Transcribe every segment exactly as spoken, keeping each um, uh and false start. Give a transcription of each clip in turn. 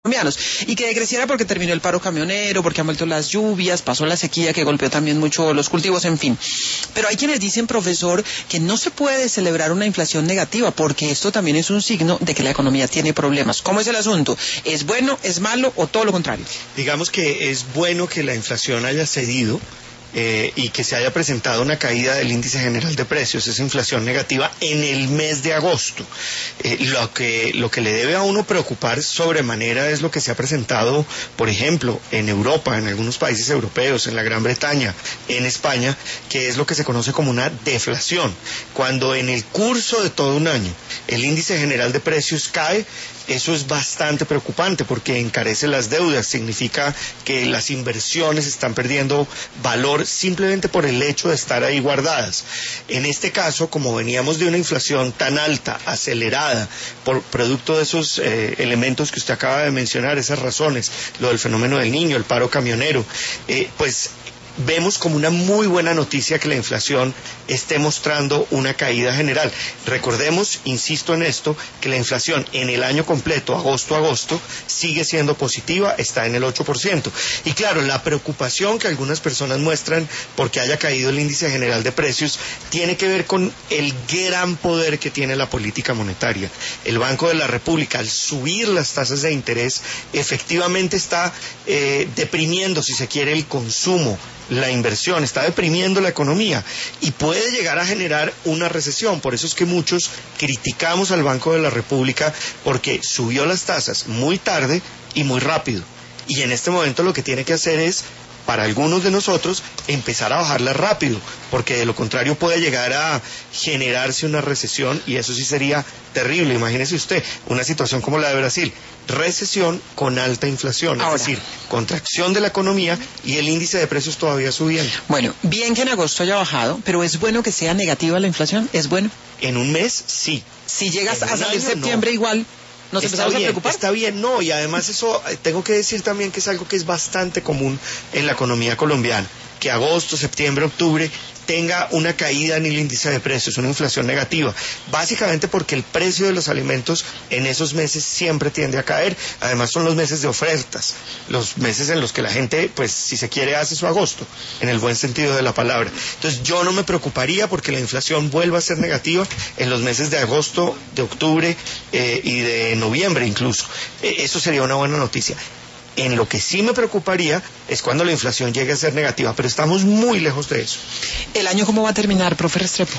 colombianos, y que decreciera porque terminó el paro camionero, porque han vuelto las lluvias, pasó la sequía que golpeó también mucho los cultivos, en fin. Pero hay quienes dicen, profesor, que no se puede celebrar una inflación negativa, porque esto también es un signo de que la economía tiene problemas. ¿Cómo es el asunto? ¿Es bueno, es malo o todo lo contrario? Digamos que es bueno que la inflación haya cedido, Eh, y que se haya presentado una caída del índice general de precios, esa inflación negativa en el mes de agosto. Eh, lo que, lo que le debe a uno preocupar sobremanera es lo que se ha presentado, por ejemplo, en Europa, en algunos países europeos, en la Gran Bretaña, en España, que es lo que se conoce como una deflación. Cuando en el curso de todo un año el índice general de precios cae, eso es bastante preocupante porque encarece las deudas, significa que las inversiones están perdiendo valor simplemente por el hecho de estar ahí guardadas. En este caso, como veníamos de una inflación tan alta, acelerada, por producto de esos eh, elementos que usted acaba de mencionar, esas razones, lo del fenómeno del niño, el paro camionero, eh, pues vemos como una muy buena noticia que la inflación esté mostrando una caída general. Recordemos, insisto en esto, que la inflación en el año completo, agosto a agosto, sigue siendo positiva, está en el ocho por ciento. Y claro, la preocupación que algunas personas muestran porque haya caído el índice general de precios tiene que ver con el gran poder que tiene la política monetaria. El Banco de la República, al subir las tasas de interés, efectivamente está eh, deprimiendo, si se quiere, el consumo, la inversión, está deprimiendo la economía y puede llegar a generar una recesión. Por eso es que muchos criticamos al Banco de la República porque subió las tasas muy tarde y muy rápido. Y en este momento lo que tiene que hacer es, para algunos de nosotros, empezar a bajarlas rápido, porque de lo contrario puede llegar a generarse una recesión y eso sí sería terrible. Imagínese usted una situación como la de Brasil, recesión con alta inflación, Ahora, es decir, contracción de la economía y el índice de precios todavía subiendo. Bueno, bien que en agosto haya bajado, pero ¿es bueno que sea negativa la inflación? ¿Es bueno? En un mes, sí. Si llegas En a un salir año, septiembre no. igual, ¿nos Está empezamos bien, a preocupar? está bien, no, y además eso, eh, tengo que decir también que es algo que es bastante común en la economía colombiana, que agosto, septiembre, octubre tenga una caída en el índice de precios, una inflación negativa, básicamente porque el precio de los alimentos en esos meses siempre tiende a caer. Además son los meses de ofertas, los meses en los que la gente, pues si se quiere, hace su agosto, en el buen sentido de la palabra. Entonces yo no me preocuparía porque la inflación vuelva a ser negativa en los meses de agosto, de octubre eh, y de noviembre incluso. Eh, eso sería una buena noticia. En lo que sí me preocuparía es cuando la inflación llegue a ser negativa, pero estamos muy lejos de eso. ¿El año cómo va a terminar, profe Restrepo?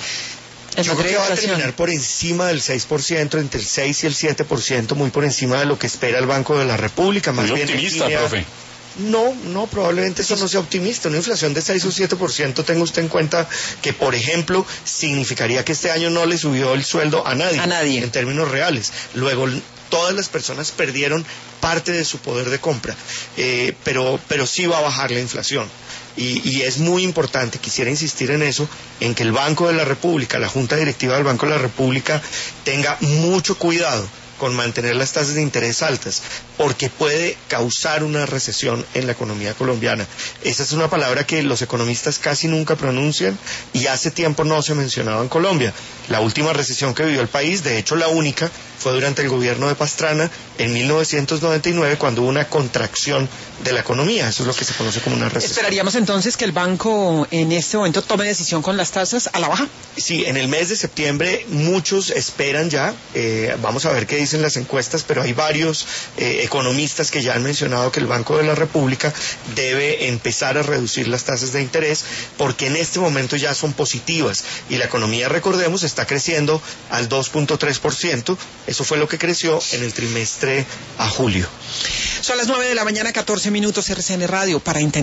Yo creo que va a terminar por encima del seis por ciento, entre el seis y el siete por ciento, muy por encima de lo que espera el Banco de la República. Más Muy bien optimista, línea... profe. No, no, probablemente eso no sea optimista. Una inflación de seis o siete por ciento, tenga usted en cuenta que, por ejemplo, significaría que este año no le subió el sueldo a nadie. A nadie. En términos reales. Luego, todas las personas perdieron parte de su poder de compra. Eh, pero, pero sí va a bajar la inflación. Y, y es muy importante, quisiera insistir en eso, en que el Banco de la República, la Junta Directiva del Banco de la República, tenga mucho cuidado con mantener las tasas de interés altas, porque puede causar una recesión en la economía colombiana. Esa es una palabra que los economistas casi nunca pronuncian y hace tiempo no se mencionaba en Colombia. La última recesión que vivió el país, de hecho la única, fue durante el gobierno de Pastrana en mil novecientos noventa y nueve, cuando hubo una contracción de la economía. Eso es lo que se conoce como una recesión. ¿Esperaríamos entonces que el banco en este momento tome decisión con las tasas a la baja? Sí, en el mes de septiembre muchos esperan ya, eh, vamos a ver qué dicen las encuestas, pero hay varios eh, economistas que ya han mencionado que el Banco de la República debe empezar a reducir las tasas de interés porque en este momento ya son positivas y la economía, recordemos, está creciendo al dos punto tres por ciento. Eso fue lo que creció en el trimestre a julio. Son las nueve de la mañana, catorce minutos, R C N Radio, para entender.